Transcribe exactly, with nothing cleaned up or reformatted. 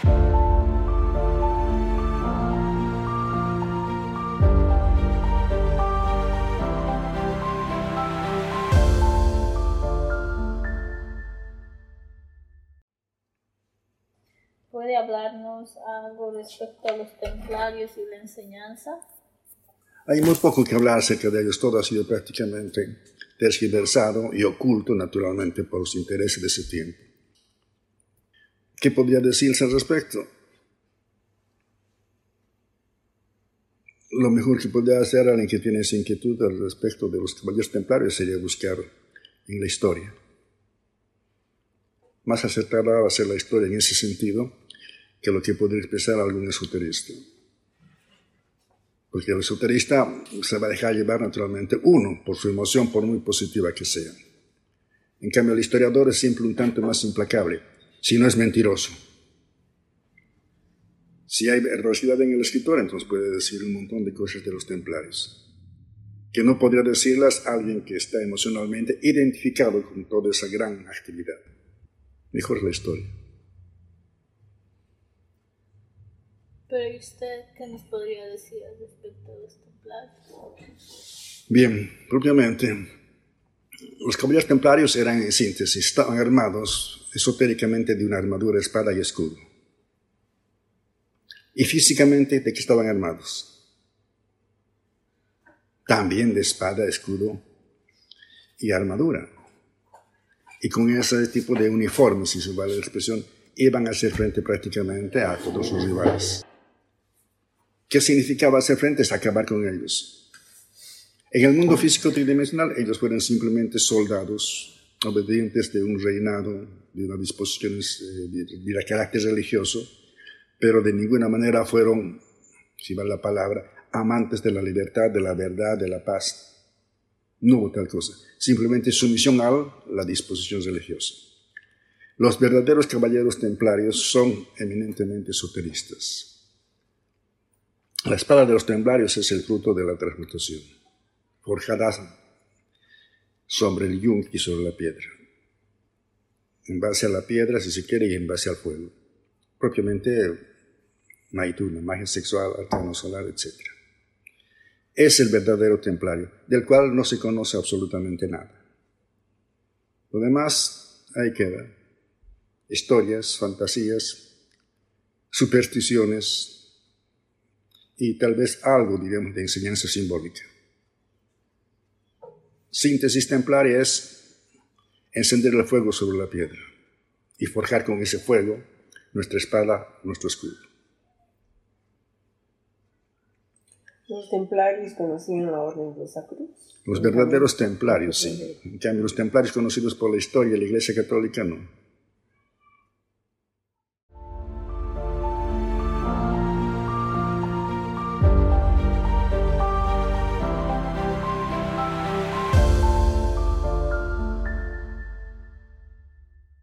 ¿Puede hablarnos algo respecto a los templarios y la enseñanza? Hay muy poco que hablar acerca de ellos. Todo ha sido prácticamente tergiversado y oculto, naturalmente, por los intereses de ese tiempo. ¿Qué podría decirse al respecto? Lo mejor que podría hacer alguien que tiene esa inquietud al respecto de los caballeros templarios sería buscar en la historia. Más acertada va a ser la historia en ese sentido que lo que podría expresar algún esoterista. Porque el esoterista se va a dejar llevar naturalmente, uno, por su emoción, por muy positiva que sea. En cambio, el historiador es siempre un tanto más implacable, si no es mentiroso. Si hay veracidad en el escritor, entonces puede decir un montón de cosas de los templarios, que no podría decirlas alguien que está emocionalmente identificado con toda esa gran actividad. Mejor la historia. Pero ¿y usted qué nos podría decir respecto a los templarios? Bien, propiamente, los caballeros templarios eran en síntesis, estaban armados esotéricamente de una armadura, espada y escudo. Y físicamente, ¿de qué estaban armados? También de espada, escudo y armadura. Y con ese tipo de uniforme, si se vale la expresión, iban a hacer frente prácticamente a todos sus rivales. ¿Qué significaba hacer frente? Es acabar con ellos. En el mundo físico tridimensional, ellos fueron simplemente soldados obedientes de un reinado, de una disposición de, de carácter religioso, pero de ninguna manera fueron, si vale la palabra, amantes de la libertad, de la verdad, de la paz. No hubo tal cosa, simplemente sumisión a la disposición religiosa. Los verdaderos caballeros templarios son eminentemente esoteristas. La espada de los templarios es el fruto de la transmutación, forjada sobre el yunque y sobre la piedra. En base a la piedra, si se quiere, y en base al fuego. Propiamente, maituna, magia sexual, arcano solar, etcétera. Es el verdadero templario, del cual no se conoce absolutamente nada. Lo demás, ahí queda. Historias, fantasías, supersticiones y tal vez algo, digamos, de enseñanza simbólica. Síntesis templaria es encender el fuego sobre la piedra y forjar con ese fuego nuestra espada, nuestro escudo. ¿Los templarios conocían la orden de los sacros? Los verdaderos templarios, sí. En cambio, los templarios conocidos por la historia de la Iglesia Católica, no.